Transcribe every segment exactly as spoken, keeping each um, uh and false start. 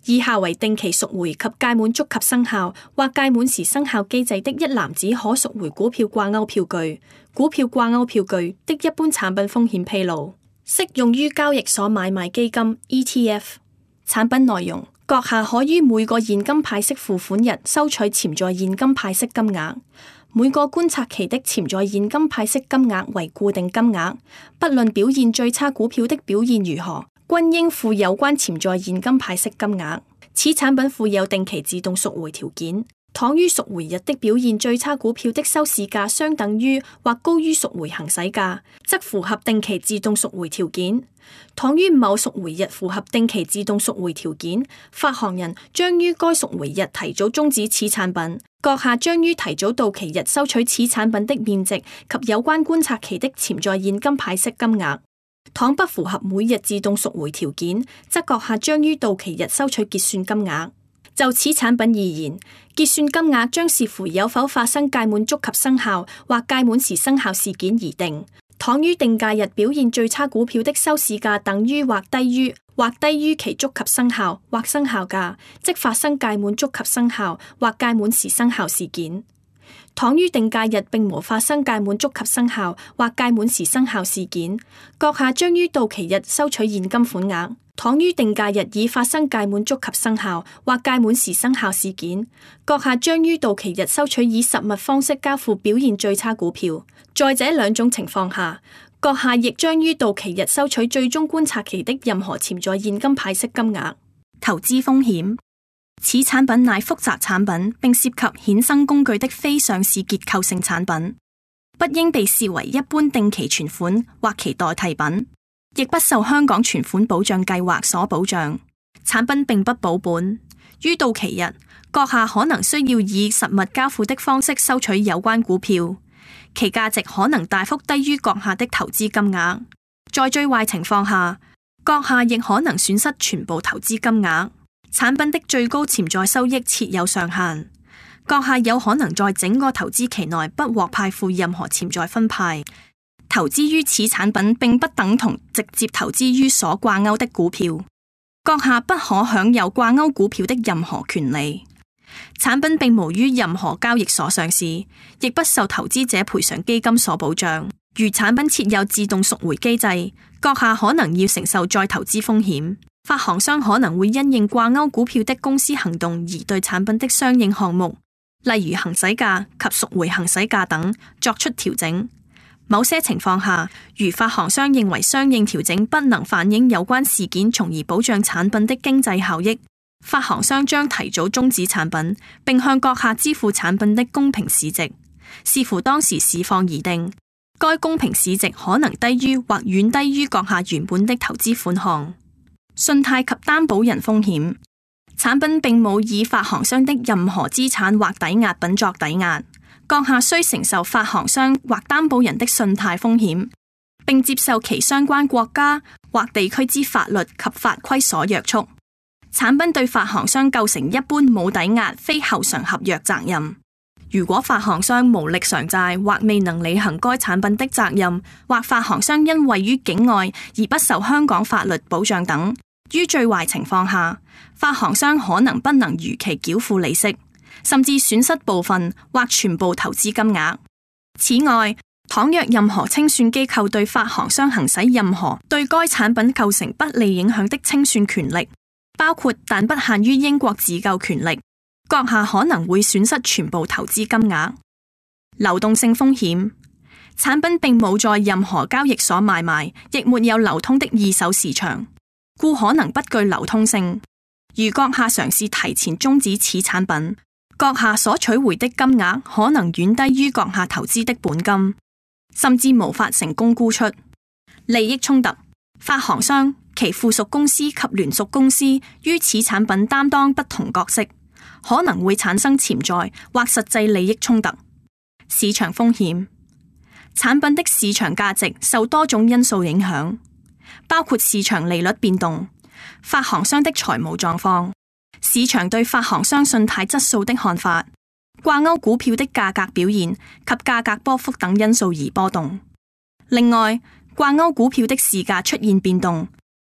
以下為定期贖回及屆滿觸及生效或屆滿時生效機制的一籃子可贖回股票掛鈎票據、股票掛鈎票據的一般產品風險披露，適用於交易所買賣基金 E T F。 產品內容：閣下可於每個現金派息付款日收取潛在現金派息金額，每個觀察期的潛在現金派息金額為固定金額，不論表現最差股票的表現如何，均應付有關潛在現金派息金額。此產品附有定期自動贖回條件，倘於贖回日的表現最差股票的收市價相等於或高於贖回行使價，則符合定期自動贖回條件。倘於某贖回日符合定期自動贖回條件，發行人將於該贖回日提早終止此產品，閣下將於提早到期日收取此產品的面值及有關觀察期的潛在現金派息金額。倘不符合每日自動贖回條件，則閣下將於到期日收取結算金額。就此產品而言，結算金額將視乎有否發生屆滿觸及生效或屆滿時生效事件而定。倘於定價日表現最差股票的收市價等於或低於或低於其觸及生效或生效價，即發生屆滿觸及生效或屆滿時生效事件。倘於定價日並無發生屆滿觸及生效或屆滿時生效事件，閣下將於到期日收取現金款額。倘於定價日已發生屆滿觸及生效或屆滿時生效事件，閣下將於到期日收取以實物方式交付表現最差股票。在這兩種情況下，閣下亦將於到期日收取最終觀察期的任何潛在現金派息金額。 投資風險：此產品乃複雜產品，並涉及衍生工具的非上市結構性產品，不應被視為一般定期存款或其代替品，亦不受香港存款保障計劃所保障。產品並不保本，於到期日，閣下可能需要以實物交付的方式收取有關股票，其價值可能大幅低於閣下的投資金額。在最壞情況下，閣下亦可能損失全部投資金額。產品的最高潛在收益設有上限，閣下有可能在整個投資期內不獲派付任何潛在分派。投資於此產品並不等同直接投資於所掛鈎的股票，閣下不可享有掛鈎股票的任何權利。產品並無於任何交易所上市，亦不受投資者賠償基金所保障。如產品設有自動贖回機制，閣下可能要承受再投資風險。發行商可能會因應掛鈎股票的公司行動而對產品的相應項目，例如行使價及贖回行使價等作出調整。某些情況下，如發行商認為相應調整不能反映有關事件，從而保障產品的經濟效益，發行商將提早終止產品，並向閣下支付產品的公平市值，視乎當時市況而定。該公平市值可能低於或遠低於閣下原本的投資款項。信貸及擔保人風險：產品並冇以發行商的任何資產或抵押品作抵押，閣下需承受發行商或擔保人的信貸風險，並接受其相關國家或地區之法律及法規所約束。產品對發行商構成一般冇抵押非後償合約責任。如果發行商無力償債或未能履行該產品的責任，或發行商因位於境外而不受香港法律保障等，於最壞情況下，發行商可能不能如期繳付利息，甚至損失部分或全部投資金額。此外，倘若任何清算機構對發行商行使任何對該產品構成不利影響的清算權力，包括但不限於英國自救權力，閣下可能會損失全部投資金額。流動性風險：產品並冇在任何交易所買賣，亦沒有流通的二手市場，故可能不具流通性。如閣下嘗試提前終止此產品，閣下所取回的金額可能遠低於閣下投資的本金，甚至無法成功沽出。利益衝突：發行商、其附屬公司及聯屬公司於此產品擔當不同角色，可能會產生潛在或實際利益衝突。市場風險：產品的市場價值受多種因素影響，包括市場利率變動、發行商的財務狀況、市場對發行商信貸質素的看法、掛鈎股票的價格表現及價格波幅等因素而波動。另外，掛鈎股票的市價出現變動，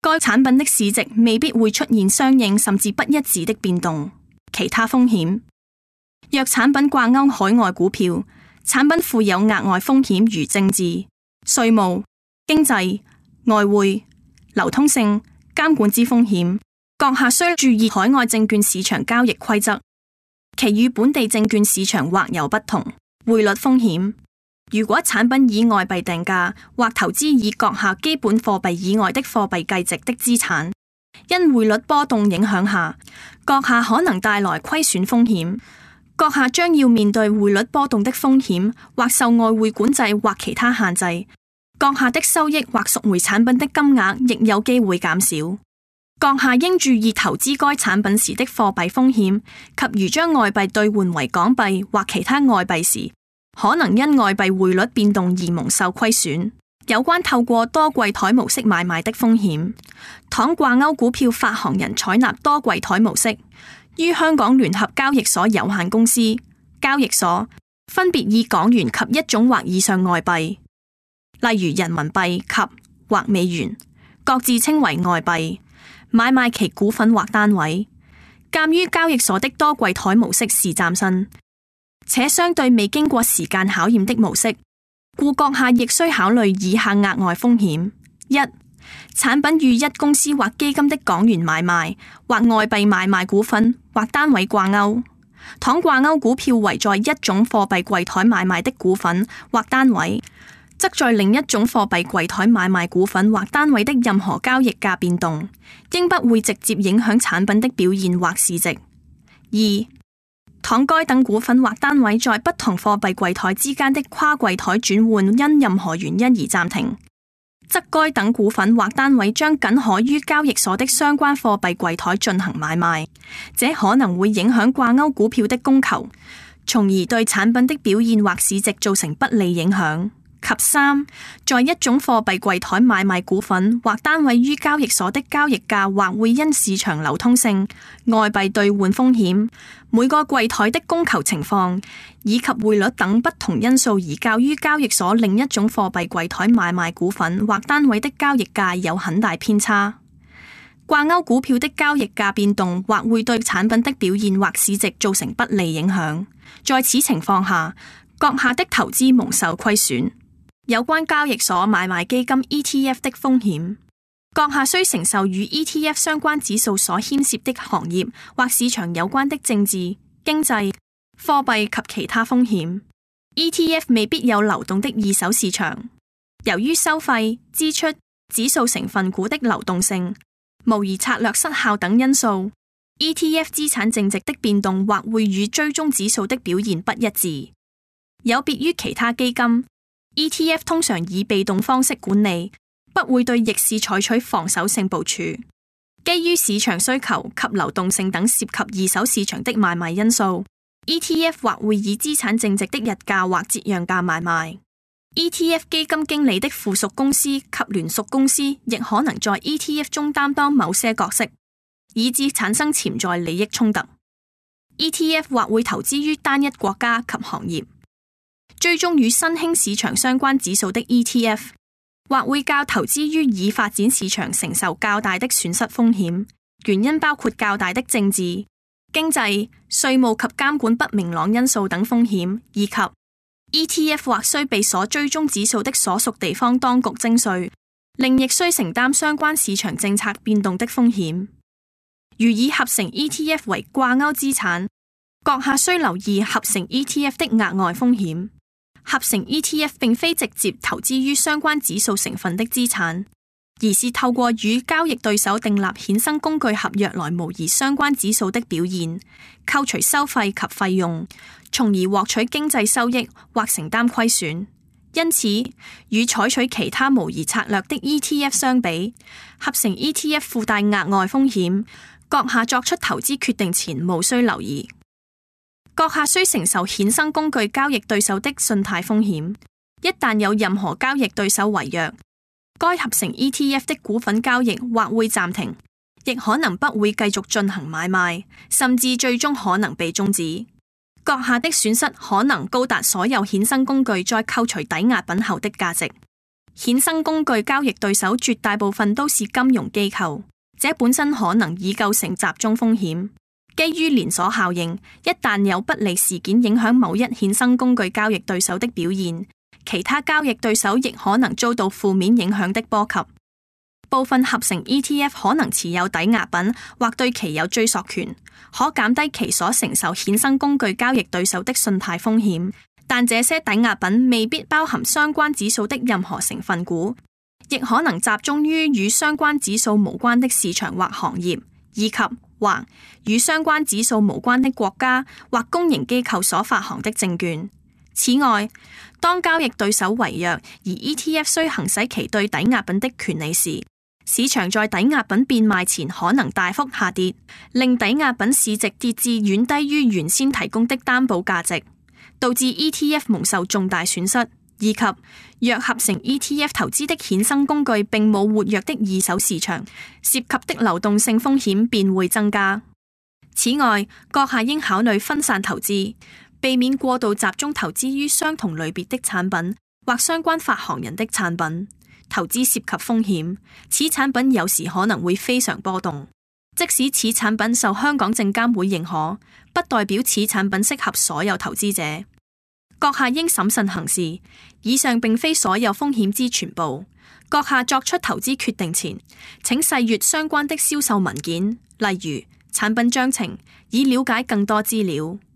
該產品的市值未必會出現相應甚至不一致的變動。其他風險，若產品掛鈎海外股票，產品附有額外風險如政治、稅務、經濟、外匯、流通性、監管之風險。閣下需注意海外證券市場交易規則，其與本地證券市場或有不同。匯率風險，如果產品以外幣定價或投資以閣下基本貨幣以外的貨幣計值的資產，因匯率波動影響下，閣下可能帶來虧損風險。閣下將要面對匯率波動的風險，或受外匯管制或其他限制。閣下的收益或贖回產品的金額亦有機會減少。閣下應注意投資該產品時的貨幣風險，及如將外幣兌換為港幣或其他外幣時，可能因外幣匯率變動而蒙受虧損。有關透過多櫃台模式買賣的風險，倘掛鈎股票發行人採納多櫃台模式，於香港聯合交易所有限公司交易所分別以港元及一種或以上外幣，例如人民幣及或美元，各自稱為外幣，買賣其股份或單位。鑒於交易所的多櫃台模式是嶄新且相對未經過時間考驗的模式，故閣下亦需考慮以下額外風險：一、產品與一公司或基金的港元買賣或外幣買賣股份或單位掛鈎，倘掛鈎股票為在一種貨幣櫃台買賣的股份或單位，則在另一種貨幣櫃台買賣股份或單位的任何交易價變動，應不會直接影響產品的表現或市值。二、倘該等股份或單位在不同貨幣櫃台之間的跨櫃台轉換因任何原因而暫停，則該等股份或單位將僅可於交易所的相關貨幣櫃台進行買賣，這可能會影響掛鈎股票的供求，從而對產品的表現或市值造成不利影響。及三，在一種貨幣櫃台買賣股份或單位於交易所的交易價或會因市場流通性、外幣兌換風險、每個櫃台的供求情況以及匯率等不同因素而較於交易所另一種貨幣櫃台買賣股份或單位的交易價有很大偏差。掛鈎股票的交易價變動或會對產品的表現或市值造成不利影響，在此情況下，閣下的投資蒙受虧損。有關交易所買賣基金 E T F 的風險，閣下需承受與 E T F 相關指數所牽涉的行業或市場有關的政治、經濟、貨幣及其他風險。E T F 未必有流動的二手市場，由於收費、支出、指數成分股的流動性、模擬策略失效等因素， E T F 資產淨值的變動或會與追蹤指數的表現不一致。有別於其他基金，E T F 通常以被動方式管理，不會對逆市採取防守性部署。基於市場需求及流動性等涉及二手市場的買賣因素， E T F 或會以資產淨值的日價或折讓價買賣。E T F 基金經理的附屬公司及聯屬公司亦可能在 E T F 中擔當某些角色，以致產生潛在利益衝突。E T F 或會投資於單一國家及行業。追蹤與新興市場相關指數的 E T F， 或會較投資於已發展市場承受較大的損失風險，原因包括較大的政治、經濟、稅務及監管不明朗因素等風險，以及 E T F 或須被所追蹤指數的所屬地方當局徵稅，另亦須承擔相關市場政策變動的風險。如以合成 E T F 為掛鈎資產，閣下需留意合成 E T F 的額外風險。合成 E T F 並非直接投資於相關指數成分的資產，而是透過與交易對手訂立衍生工具合約來模擬相關指數的表現，扣除收費及費用，從而獲取經濟收益或承擔虧損。因此，與採取其他模擬策略的 E T F 相比，合成 E T F 附帶額外風險，閣下作出投資決定前務須留意。閣下需承受衍生工具交易對手的信貸風險，一旦有任何交易對手違約，該合成 E T F 的股份交易或會暫停，亦可能不會繼續進行買賣，甚至最終可能被終止。閣下的損失可能高達所有衍生工具再扣除抵押品後的價值。 衍生工具交易對手絕大部分都是金融機構，這本身可能已構成集中風險。基於連鎖效應，一旦有不利事件影響某一衍生工具交易對手的表現，其他交易對手亦可能遭到負面影響的波及。部分合成 E T F 可能持有抵押品或對其有追索權，可減低其所承受衍生工具交易對手的信貸風險，但這些抵押品未必包含相關指數的任何成分股，亦可能集中於與相關指數無關的市場或行業，以及或與相關指數無關的國家或公營機構所發行的證券。此外，當交易對手違約而 E T F 需行使其對抵押品的權利時，市場在抵押品變賣前可能大幅下跌，令抵押品市值跌至遠低於原先提供的擔保價值，導致 E T F 蒙受重大損失，以及若合成 E T F 投資的衍生工具並冇活躍的二手市場，涉及的流動性風險便會增加。此外，閣下應考慮分散投資，避免過度集中投資於相同類別的產品或相關發行人的產品。投資涉及風險，此產品有時可能會非常波動。即使此產品受香港證監會認可，不代表此產品適合所有投資者。閣下應審慎行事。以上並非所有風險之全部。閣下作出投資決定前，請細閱相關的銷售文件，例如產品章程，以了解更多資料。